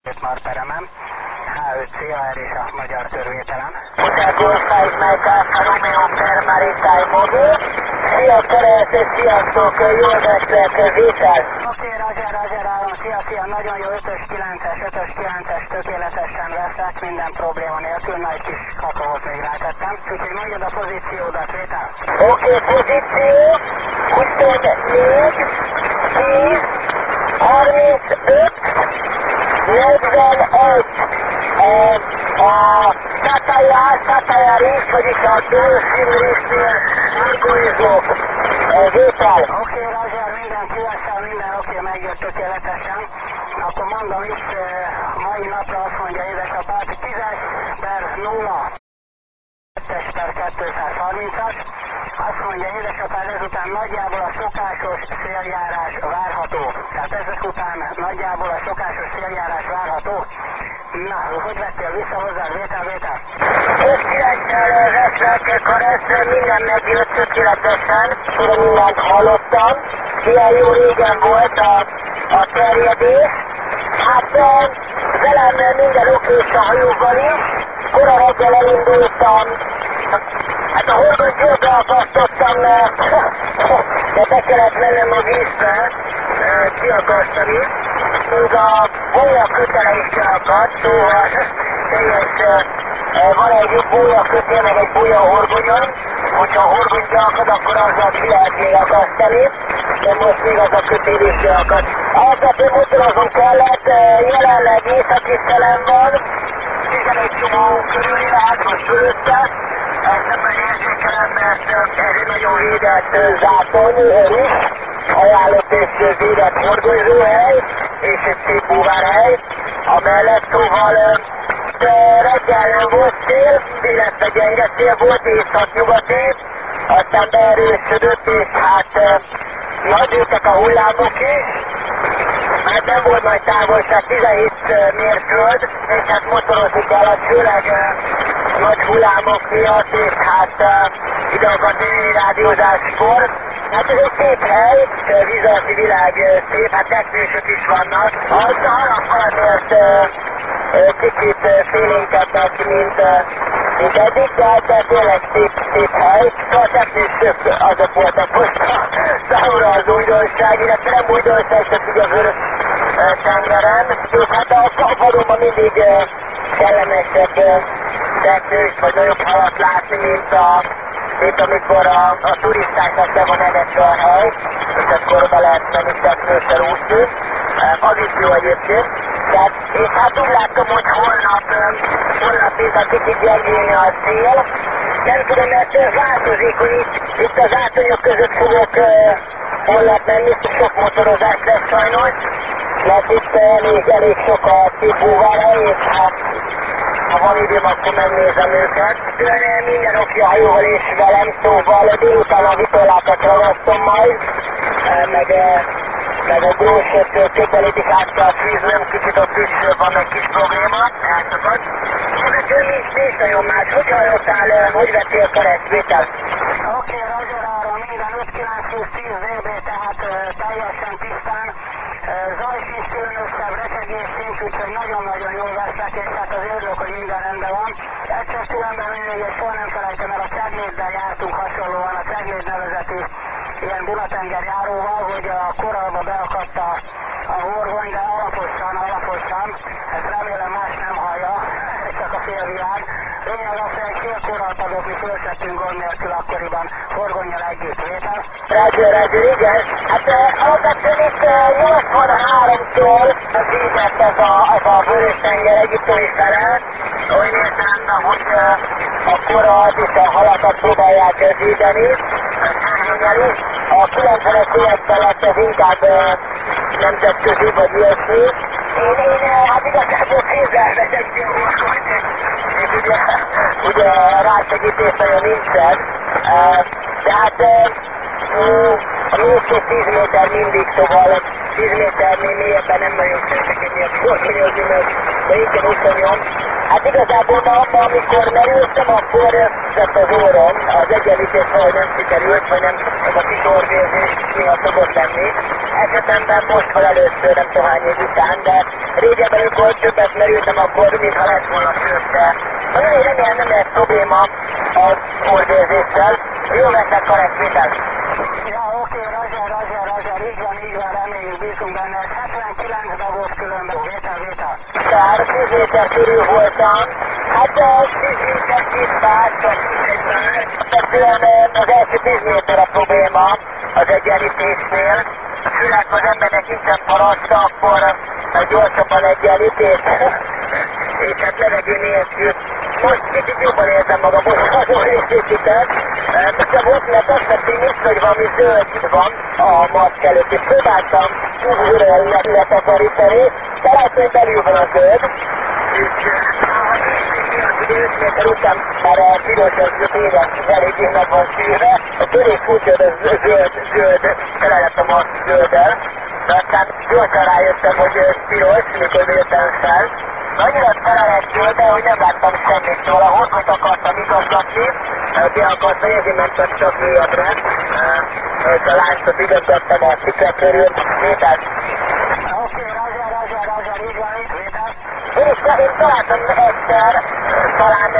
Marperemem, H5 CAR és a magyar körvételem. Hotel Golf 5 Mike Alfa Romeo per Maritime Mobile. Szia Kereszt, sziasztok, jól veszek, vétel. Oké, Roger, állom, szia, nagyon jó, 5-ös 9-es, tökéletesen veszek, minden probléma nélkül, nagy kis kakaót még rátettem. Úgyhogy mondjad a pozíciódat, vétel. Oké, pozíció, 24, 10, 35, 41. A Tataya rész, vagyis a Dolphin résznél szurkolizók. Vétel. Oké, Roger, minden QSL, minden oké, megjött tökéletesen. Akkor mondom is, mai napra azt mondja édesapád, 10-es per 0. 2-es per 230-as. Azt mondja édesapád, ezután nagyjából a szokásos széljárás várható. Tehát ezek után nagyjából a szokásos széljárás várható. Na, hogy vettél vissza hozzá, vétel? 5-9-sel veszek, Karesz, minden megjött tökéletesen, én mindent hallottam. Ilyen jó régen volt a terjedés. Hát velem minden oké és a hajóval is. Kora reggel elindultam. Hát a horgon győzre akasztottam, de be kellett mennem a vízbe, kiakasztani. Még a bólya kötele is kiakadt, szóval teljes, van egy bólya kötél, meg egy bólya horgonyon. Hogyha a horgon kiakad, akkor azzal ki lehet még akasztani, de most még az a kötél is kiakadt. Alapvetően motorozom kellett, jelenleg északi szelem van, 11 csomó körül, hát most fölötte. Ebben érzékelem, mert ez egy nagyon védett záton is, ajánlott és védett horgonyzóhely, és egy szép búvárhely. Amellett szóval reggel volt szél, illetve gyenge szél volt, észak-nyugati, aztán beerősödött, és hát nagyültek a hullámok is. Hát nem volt nagy távolság, 17 mérföld, és hát motorozni kellett, főleg nagy hullámok miatt, és hát ide a déli rádiózáskor. Hát ez egy szép hely, vízalatti világ szép, hát teknősök is vannak. Az halakkal azért kicsit félénkednek, mint eddig, de tényleg szép hely. Szóval a teknősök azok voltak most számomra az újdonság, illetve nem újdonság, csak ugye a vörös tengeren. És hát a Kapadonban mindig kellemesebb teknős, vagy nagyobb halat látni, mint amikor a turistáknak le van egetve a hely, és akkor be lehet menni teknőssel úszni. Az is jó egyébként. És hát úgy látom, hogy holnap mint a kicsit gyengélni a szél. Nem tudom, mert ez változik, hogy itt az átonyok között fogok holnap menni, sok motorozás lesz sajnos. Mert itt elég sok a szépúvára, és hát ha van időm, akkor megnézem őket. Minden oké a hajóval és velem, szóval délután a vitorlákat ragasztom majd, meg a grósot közelítik át a fűzőm, kicsit ott is van egy kis probléma, elszakad. Ebből nincs nagyon más. Hogy hallottál, hogy vettél keresztvétel? Oké, Roger, arra minden 5-9-10 dB, tehát teljesen tisztán. Zaj sincs, különösebb recsegés sincs, úgyhogy nagyon-nagyon jól veszek, és hát az örülök, hogy minden rendben van. Egyszer különben még soha nem felejtem el, a Cegléddel jártunk hasonlóan, a Cegléd nevezetű ilyen Dunatenger járóval, hogy a korallba beakadt a horgony, de alaposan, ezt remélem más nem hallja, csak a félvilág. Lényeg az, hogy egy fél korralt adott, mi fölszettünk gond nélkül akkoriban horgonnyal együtt, vétel? Roger, igen. Hát alapvetően itt 83-tól vízett ez a Vörös-tenger egyiptomi fele, olyan értelemben, hogy a koralt és a halakat próbálják védeni, törvényel is. A 90-es években lett ez inkább nemzetközi vagy ilyesmi. Én hát igazából kézzel veszem ki a horgonyt, és ugye rásegítés nagyon nincsen. De hát a mélység 10 méter mindig, szóval 10 méternél mélyebben nem nagyon szeretek ennyire horgonyozni, de inkább uszonyom. Hát igazából ma, amikor merültem, akkor vett az órom, az egyenlítés valahogy nem sikerült, vagy nem, ez a kis orvérzés miatt szokott lenni. esetemben most van először, nem tudom hány év után, de régebben, amikor többet merültem, akkor mintha lett volna sőt, de nagyon remélem nem lesz probléma a holdérzéssel. Jó vesznek korrekt vétel. Ja, oké, Roger, így van, reméljük, bízunk benne. 79-ben volt különben, vétel. Tehát 10 méter körül voltam, hát 10 méter 10 pár, csak 10 már. Egyszerűen az első 10 méter a probléma az egyenlítésnél. Főleg az embernek nincsen paraszta, akkor gyorsabban egyenlít, és hát levegő nélkül. Most kicsit jobban érzem magam, most nagyon részítem. Nekem volt, mert azt a tűnik, hogy valami zöld van a maszk előtt, és próbáltam kívülről letakarítani, de lehet, hogy belül van a zöld. És az 5 méter után már a piros az tényleg eléggé meg van szűrve, a törés furcsa, hogy a zöld tele lett a maszk zölddel, de aztán gyorsan rájöttem, hogy piros, mikor jöttem fel. Annyira tele lett zöldbe, hogy nem láttam semmit, szóval a horgot akartam igazgatni, ki akartam érni, mentem csak mélyebbre, és a láncot igazgattam a szikre körül, vétel. Oké, Roger, így van, vétel. Én találtam egyszer, talán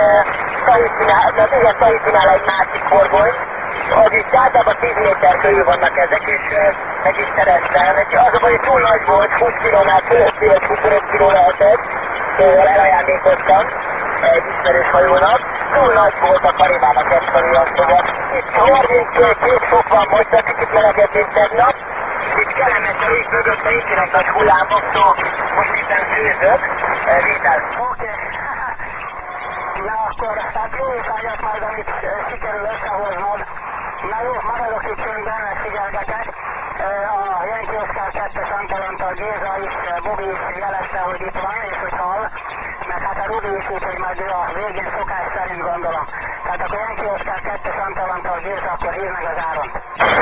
Tahitinnál egy másik horgonyt, az is általában 10 méter körül vannak ezek, és meg is szereztem. Az a baj, hogy túl nagy volt, 20 kilónál fölötti, vagy 25 kiló lehetett, szóval elajándékoztam egy ismerős hajónak. Túl nagy volt a karimának egyszerűen, szóval itt 32 fok van most, a kicsit melegebb, mint tegnap. Itt kellemes a víz mögött, mert nincsenek nagy hullámok, szóval most itten főzök, vétel. Oké. Na akkor, hát jó étvágyat majd, amit sikerül összehoznod. Na jó, maradok itt csöndben, meg figyelgetek. A Yankee Oscar 2-es Antalantal Géza is, Bobby is jelezte, hogy itt van, és hogy hall. Meg hát a Rudi is úgy, hogy majd ő a végén szokás szerint gondolom. Tehát akkor Yankee Oscar 2-es Antalantal Géza, akkor hív meg az Áront.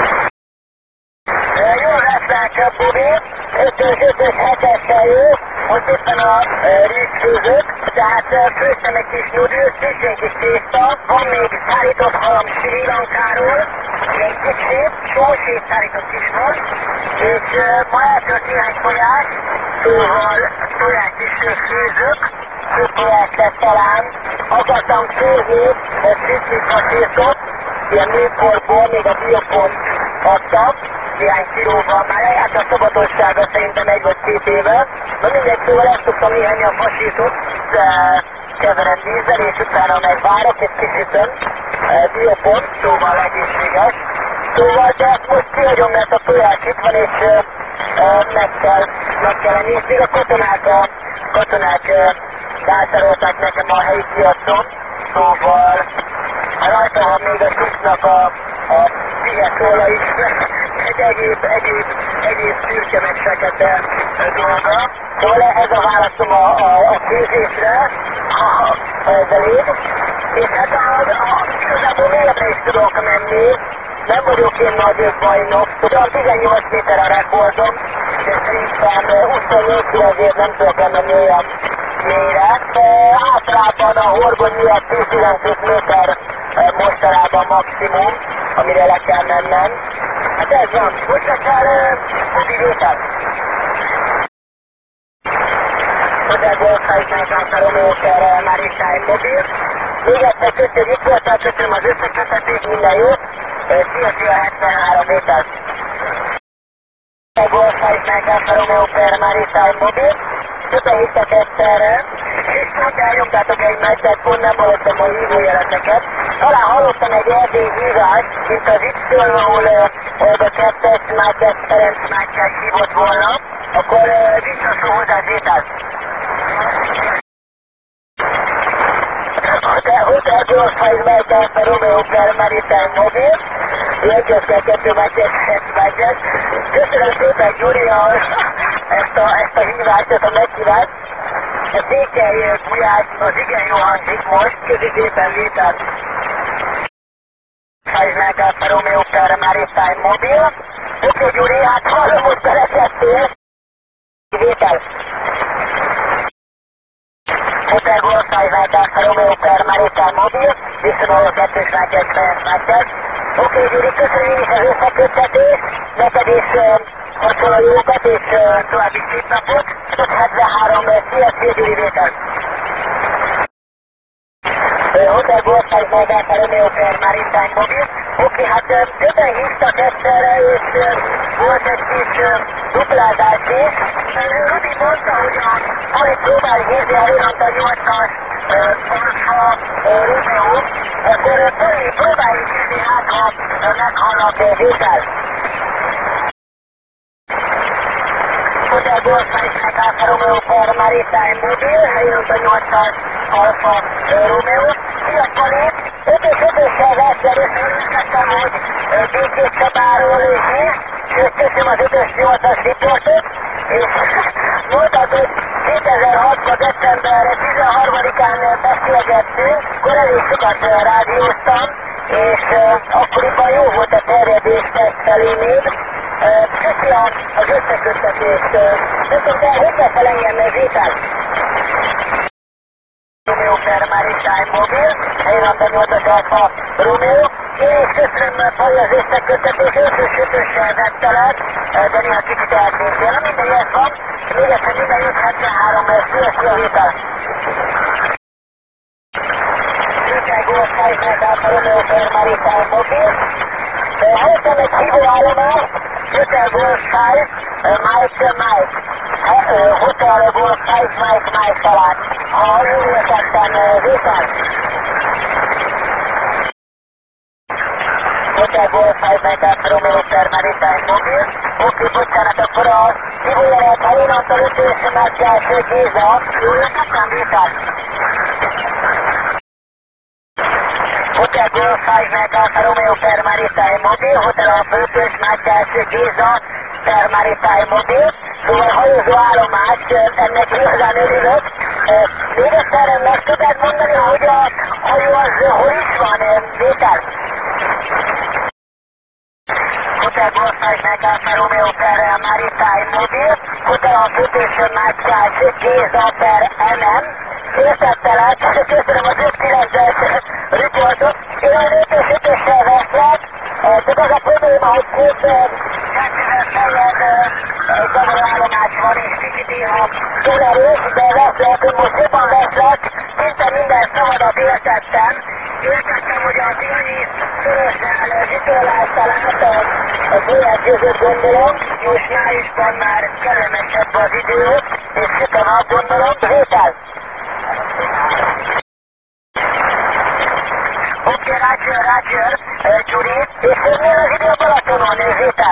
Jól lesznek, Bobby, 5-ös, 7-essel jó, most éppen a rizs főzök, tehát főztem egy kis nudült, egy kis tészta, van még szállított halam Sri Lankáról, egy kicsit, sósét szállított is van, és ma eltört néhány tojás, szóval tojás is főzök, tojás lett talán, akartam főzni, sütni fasírtot, ilyen műkorból, még a biopont adtam, néhány kilóval, már lejárt a szabadossága szerintem 1 vagy 2 éve. Na mindegy, szóval ezt szoktam néhenni a fasítot, keverem vízzel, és utána megvárok egy kicsit, biopont, szóval egészséges. Szóval, de ezt most kihagyom, mert a tojás itt van, és meg kell enni, és még a katonák vásárolták nekem a helyi piacon, szóval rajta van még a csuknak a szigetóla is, egy egész szürke meg fekete dolga. Szóval ez a válaszom a főzésre, ha ez elég. És hát igazából mélyebbre is tudok menni, nem vagyok én nagy bajnok, tudom 18 méter a rekordom, de szerintem 24 azért nem tudok elmenni olyan mélyre. Általában a horgony miatt 10-12 méter mostanában maximum, amire le kell mennem. Hát ez van, most kell Bobby vétel. Hotel Golf High-Tech a Romeo per Maritime Mobil. Még egyszer köszönjük, voltál köszönöm az összekötetést, minden jót. Szia 73 vétel. Golf High-Tech a Romeo per Maritime Mobil. Többen hittek egyszerre, és pont elnyomtátok egymást, tehát pont nem hallottam a hívójeleteket. Talán hallottam egy erdélyi hívást, mint az Y, ahol a kettes Mátyás Ferenc Mátyás hívott volna, akkor visszaszól hozzá vételt. Hotel Golf High-Tech a Romeo per Maritime Mobil. Jegyezkel 2 Mátyás Ferenc Mátyás. Köszönöm szépen, Gyuri, ezt a hívást, ezt a meghívást. A Székely Gulyás az igen jó hangzik most, közítében vételt. High-Tech a Romeo per Maritime Mobil. Oké, Gyuri, hát hallom, hogy beletettél. Vétel. Hotel Golf High-Tech a Romeo per Maritime Mobil. Viszonul a 2-es Mátyás Ferenc Mátyás. Oké, Gyuri, köszönjük az összeköttetést. Neked is hasonló jókat és további szép napot. 73 CSC Gyuri vétel. Hotel Golf 5 November Romeo per Maritime Mobil. Oké, hát többen hívtak egyszerre, és volt egy kis duplázás is. Rudi mondta, hogy amit próbál hívni a Ronta 8-as Alfa Romeo, akkor próbáljuk hívni, hát ha meghalnak vétel. Hotel Golf 5 Alfa Romeo per Maritime Mobil, Ronta 8-as Alfa Romeo. Szia Pali! 5-ös versenyen összeültettem, hogy Békés Csabáról hív, sőt köszönöm az 5-ös 8-as riportot, és mondtad, hogy 2006-ban december 13-án beszélgettünk, akkor elég sokat rádióztam, és akkoriban jó volt a terjedés felé még. Köszi az összeköttetést. Nem tudom, de hogy veszel engem Zétán? Romeo per Maritime Mobil, Ronta 8-as Alfa Romeo. Én is köszönöm Pali az összeköttetést, 5-ös vettelek, de néha kicsit eltűntél. Na mindegy, ez van. Még egyszer minden 573, szia Vétel. Hotel Golf 5 Alfa Romeo per Maritime Mobil. Hallottam egy hívóállomást, Hotel Golf 5, Mike. Hotel Golf 5, Mike talán. Ha jól értettem, Vétel. Hotel Golf 5 Alfa Romeo per Maritime Mobil. Oké, bocsánat, akkor a hívójelet Halinantól 5-ös Mátyás Géza. Jól értettem, Vétel? Hotel Golf 5 Alfa Romeo per Maritime Mobil, Hotel Alfa 5-ös Mátyás Géza per Maritime Mobil. Szóval hajózó állomás, ennek igazán örülök. Még egyszer meg tudod mondani, hogy a hajó az hol is van, Vétel? Hotel Golf 5 Alfa Romeo per Maritime Mobil, Hotel Alfa 5-ös Mátyás Géza per MM. Értettelek, köszönöm az 5-9-es riportot. Én olyan 5-ös veszlek, csak az a probléma, hogy két kettővel feljebb egy zavaróállomás van, és kicsit néha tolerős, de veszlek, most jobban veszlek, szinte minden szavadat értettem. Értettem, hogy a Tényi Szörösnál zsitolás talált a bőrgyőzőt gondolom, most májusban már kellemesebb az idő, és süt a nap gondolom, Vétel. Oké, Roger, Gyuri, és milyen az idő a Balatonon, Vétel?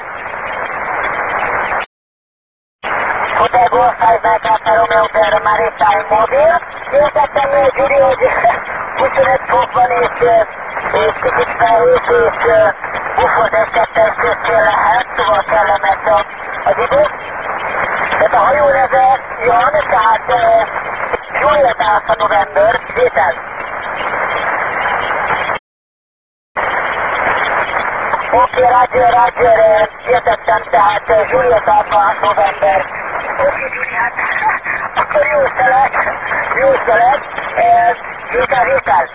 Hotel Golf 5 Alfa Romeo per Maritime Mobil. Értettem, Gyuri, hogy 25 fok van, és kicsit felhős, és bufot egy-kettes köztél lehet, szóval kellemes az idő. Tehát a hajó neve Jan, tehát Juliet Alfa November, Vétel. Oké, Roger, értettem, tehát Juliet Alfa November. Oké, Gyuri, hát akkor jó szelet, Vétel.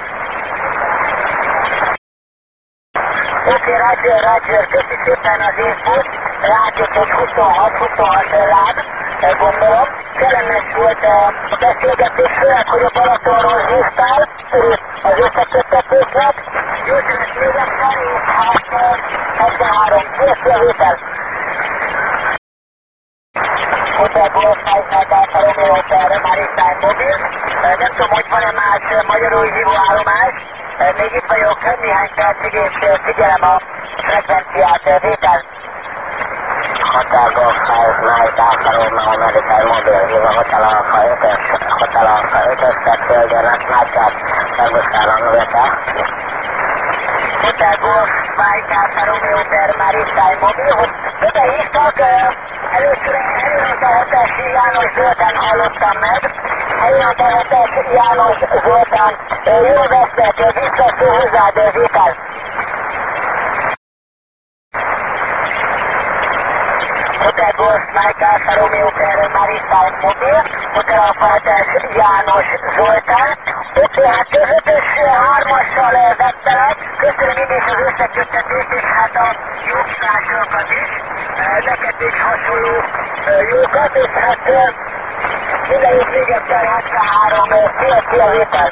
Oké, Roger, köszi szépen az infót, látjuk, hogy 26 láb, gondolom. Kellemes volt a beszélgetés, főleg, hogy a Balatonról hívtál, az összeköttetésnek. Jó szeret még egyszer, és hát 73, szia Vétel. Hotel Golf 5 Alfa Romeo per Maritime Mobil. Nem tudom, hogy van-e más magyarul hívóállomás. Még itt vagyok néhány percig, és figyelem a frekvenciát, Vétel. Hotel Golf 5 Alfa Romeo Maritime Mobil, hív a Hotel Alfa 5-ös, Hotel Alfa 5-ös, Tölgyenek, Mátyás, Szervuszállam, Vétel. Hotel Golf 5 Alfa Romeo per Maritime Mobil. Többen hívtak, először Ronta 7-es János Zoltán hallottam meg. Ronta 7-es János Zoltán, jól vesztek, visszaszó hozzád, Vétel. Hotel Golf 5 Alfa Romeo per Maritime Mobil, Hotel Alfa 7-es János Zoltán. Oké, hát közötös hármassal vettelek, köszönöm én is az összeköttetést, és hát a jókívásokat is, neked is hasonló jókat, és hát minden jót még egyszer 73, szia Vétel!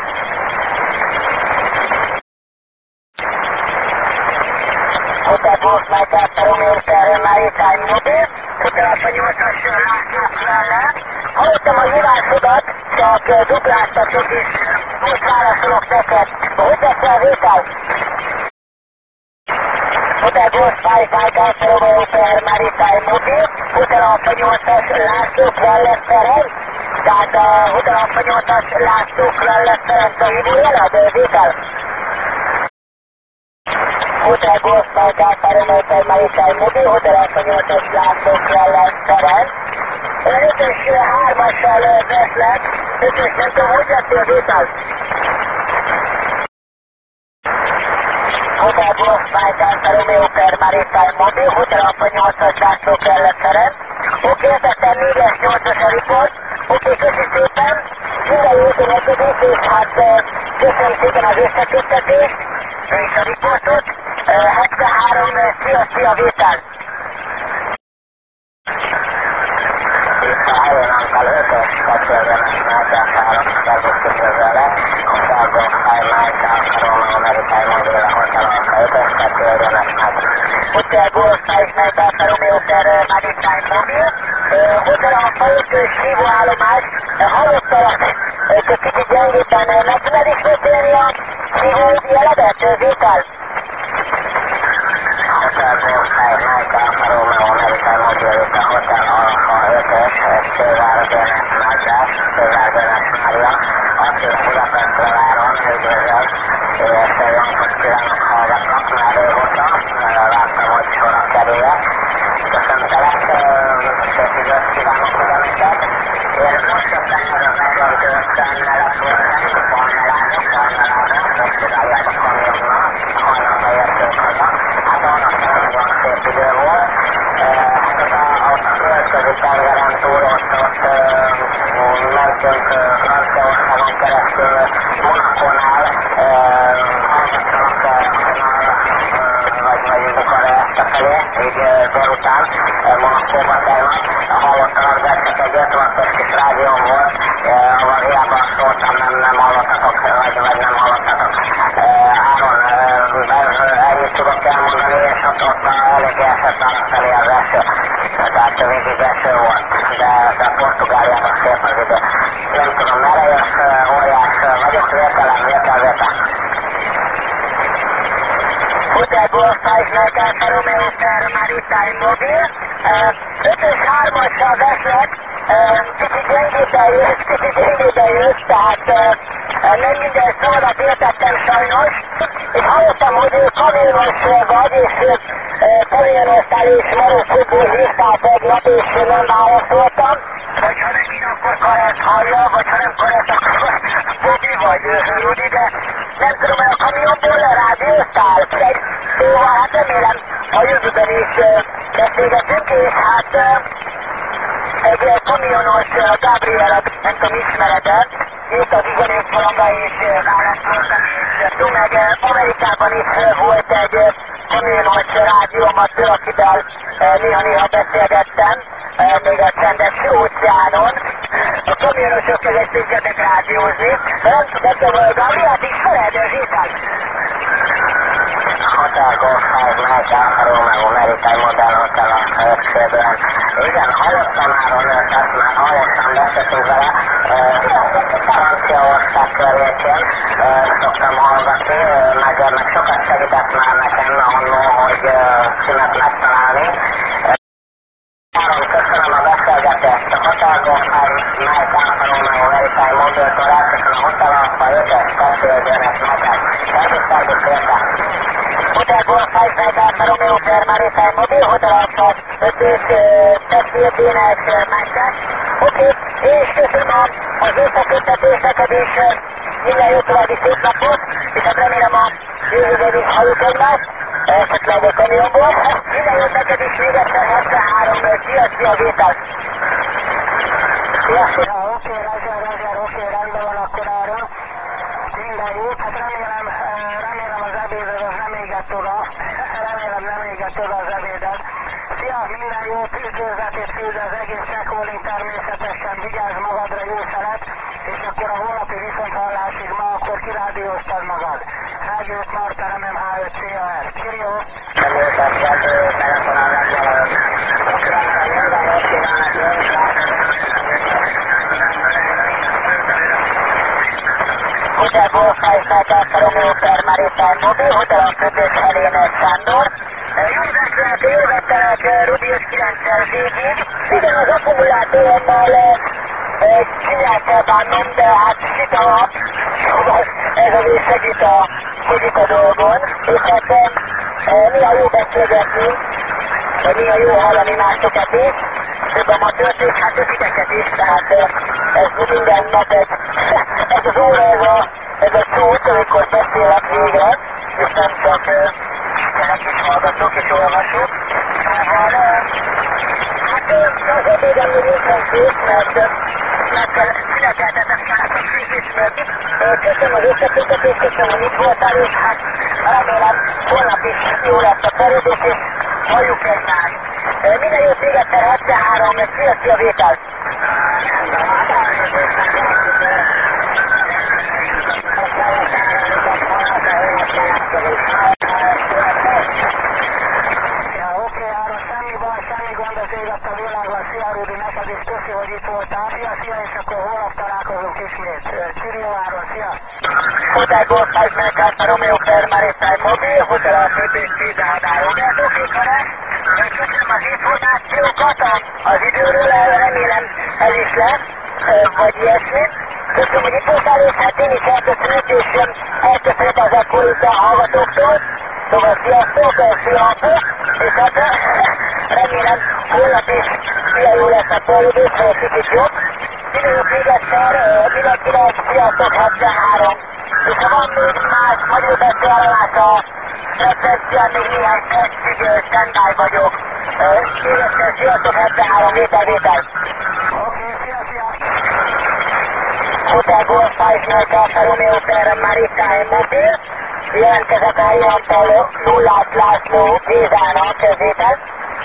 Hotel Golf Mike Alfa Romeo Terra Maritime Mobil, Hotel Alfa 8-as Lászlók mellett. Hallottam az hívásodat, csak dupláztatok is, most válaszolok neked. Hogy teszel Vétel? Hotel Golf Mike Alfa Romeo Terra Maritime Mobil, Hotel Alfa 8-as Lászlók mellett Ferenc. Tehát a Hotel Alfa 8-as Lászlók mellett Ferenc a hívójeled, Vétel? Hotel Golf Mike Alfa Romeo Terra Maritime Mobil, Hotel Alfa 8-as Lászlók mellett Ferenc. Én 5-ös 3-assal veszlek, 5-ös nem tudom, hogy lettél Vétel? Hotel Golf Mike Alfa Romeo Terra Maritime Mobil, Hotel Alfa 8-as Lászlók mellett Ferenc. Oké, tettem 4-es 8-as a riport. Oké, köszi szépen, minden jót a neked, és hát köszönöm szépen az összeköttetést és a riportot. 73, szia Vétel! Itt a helyenankkal 5-ös kapcsolatban Mátyás 3, szervusz üdvözöllek, a Felgolf Mike Alfa Romeo Maritime Mobil, a Hotel Alfa 5-ös kapcsolatban Hotel Golf Mike Alfa Romeo Terra Maritime Mobil, Hotel Alfa 5-ös hívóállomás, hallottalak, csak kicsit gyengében, meg tudod ismételni a hívójeledet, Vétel? Hotel Golf Mike Alfa Romeo Maritime Mobil, itt a Hotel Alfa 5-ös, Főváros Dénes Mátyás, Főváros Dénes Mária, akik Budapestre váron, üdvözöl, és jó napot kívánok, hallgatnak már régóta, láttam, hogy sorra kerülek. Köszöntelek, szép időt kívánok oda neked. Én most jöttem meg a megjelentő ötvennelet voltam, Bajnaládon, Portugáliába kamionnal, hajnalba értünk haza. Hát annak nagyon szép idő volt. Hát ott a földközi tengeren túl, ott mentünk Franciaországon keresztül Monacónál, vagy Bukarest felé, így délután, Monacóba tegnap, hallottam az egyszer egy 56-os kis rádióm volt, ahol hiába szóltam, nem hallottatok, vagy nem hallottatok. Áron, ennyit tudok elmondani, és ott eléggé esett arra felé az eső, tehát végig eső volt, de Portugáliában szép az idő. Nem tudom, merre jössz, óriás vagyok, Vétel. Hotel Golf Mike Alfa Romeo Terra Maritime Mobil, 5-ös 3-assal veszlek, kicsit gyengéden jössz, tehát nem minden szavadat értettem sajnos, és hallottam, hogy kamionos vagy, és kamionoztál és Marokkóból hívtál tegnap, és nem válaszoltam. Vagy ha megint akkor Karesz hallja, vagy ha nem Karesz, akkor Bobby vagy Rudi, de nem tudom, hogy a kamionból rádióztál. Szóval hát remélem a jövőben is beszélgetünk, és hát egy kamionos Gabriel, nem tudom, ismered-e, itt az üzenők valami is válaszoltam, és meg Amerikában is volt egy kamionos rádiómat, akivel néha beszélgettem, még a csendes óceánon. A kamionosok között tudjatok rádiózni. Nem tudom, Gabrielt ismered, Zsitán? Hotel Golf Mike Alfa Romeo Maritime Model Hotel Alfa 5-ben. Igen, hallottam már önöket, már hallottam, beszéltünk vele. Franciaország környékén szoktam hallgatni, meg sokat segített már nekem annó, hogy címet megtalálni. Köszönöm a beszélgetést, a Hotel Golf Mike Alfa Romeo Maritime Mobiltól elköszön a Hotel Alfa 5-es kapcsolódőnek neked. Szervusz Vétel! Hotel Golf Mike Alfa Romeo Terra Maritime Mobil, Hotel Alfa 5-ös testvérdének Mátyás. Oké, és köszönöm az összeköttetést neked, és minden jó további szép napot, és hát remélem a jövőben is halljuk egymást, esetleg a kamionból. Minden jót neked is még egyszer 73, szia Vétel! Sziasztok! Oké, Roger, rendben van akkor Áron. minden jót, hát remélem az ebéded az nem égett oda, remélem nem égett oda az ebéded. Szia, minden jót, üdvözlet és küld az egész checkholding természetesen, vigyázz magadra, jó szelet, és akkor a holnapi viszonthallásig ma akkor kirádióztad magad. Hágyőt Marta, remem H5CR. Csirió! Hotel Golf 5 Delta Romeo per Maritime Mobil, Hotel a Kötős Helénes Sándor. Jó reggelt, élvetelek Rubius 9-es végig. Igen, az akkumulátorommal csináltál bánnom, de hát süt a nap, szóval ez azért segít a dolgon. És hát néha jó beszélgetni, vagy néha jó hallani másokat is, több amatőrt, és hát titeket is, tehát ez minden nap ez az óra, ez a csúcs, amikor beszélek végre, és nem csak istenek is hallgatok és olvasok. Hát az ebédem még nincsen kész, mert szüneteltetek srácok végésmérni. Köszönöm az összekötetést, köszönöm, hogy itt voltál, és hát remélem holnap is jó lesz a terjedés, és halljuk egymást. Minden jót még egyszer 73, mert szia Vétel! Oké, Áron, semmi baj, semmi gond, az ég a világon. Szia Rudi, neked is köszi, hogy itt voltál. Szia, és akkor holnap találkozunk ismét. Csirió Áron, szia! Hotel Golf 5 Delta Romeo per Maritime Mobil, Hotel a Kötős Csízárdál. Köszönöm az információkat az időről, remélem ez is lesz, vagy ilyesmi. Köszönöm, hogy itt voltál, és hát én is elköszönök, és elköszönök az ekkorit a hallgatóktól. Szóval sziasztok, és hát remélem holnap is ilyen jó lesz a terjedés, ha egy kicsit jobb. Mindenjük még egyszer, mindenkinek sziasztok 73. És ha van még más magyar beszélás a frekvencián, még néhány percig standby vagyok. Még egyszer sziasztok 73, vétel. Oké, szia! Hotel Golf 5 Delta Romeo per Maritime Mobil. Jelentkezett a helyentel Nullás László Gézának, vétel.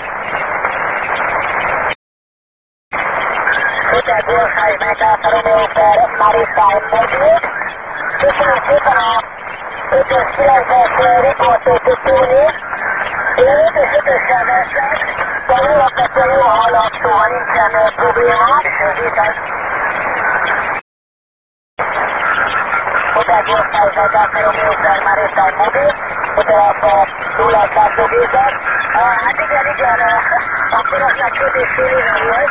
Hotel Golf 5 Delta Romeo per Maritime Mobil. Köszönöm szépen a 5-ös 9-es riportot tudni. Én 5-ös 5-össel veszek, de alapvetően jól hallak, szóval nincsen probléma. Vétel. Hotel Golf 5 Delta Romeo per Maritime Mobil, Hotel Alfa Nullás László Gézák. Hát igen, akkor az már 2,5 éve volt.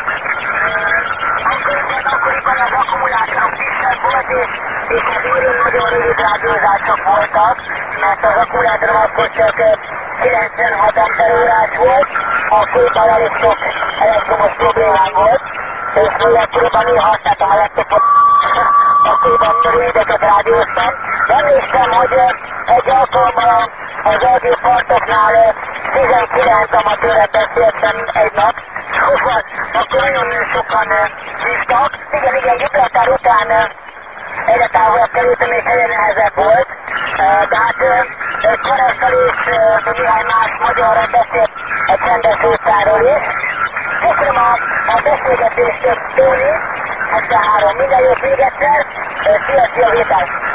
Akkoriban az akkumulátorok kisebb volt, és az írén nagyon rövid rádiózások voltak, mert az akkumulátorom akkor csak 96 amperórás volt, akkoriban elég sok elektromos problémám volt, és még akkoriban én használtam a laptopot, akkoriban rövideket rádióztam. Emlékszem, hogy egy alkalommal az audiópartoknál 19 amatőret beszéltem egy nap, szóval akkor nagyon sokan hívtak. Igen, Gibraltár után egyre távolabb kerültem, és egyre nehezebb volt. De hát Karasztal és néhány más magyarra beszélt egy csendes óceánról is. Köszönöm a beszélgetést, Tóni, 73. Minden jót még egyszer. Szia, Vétel!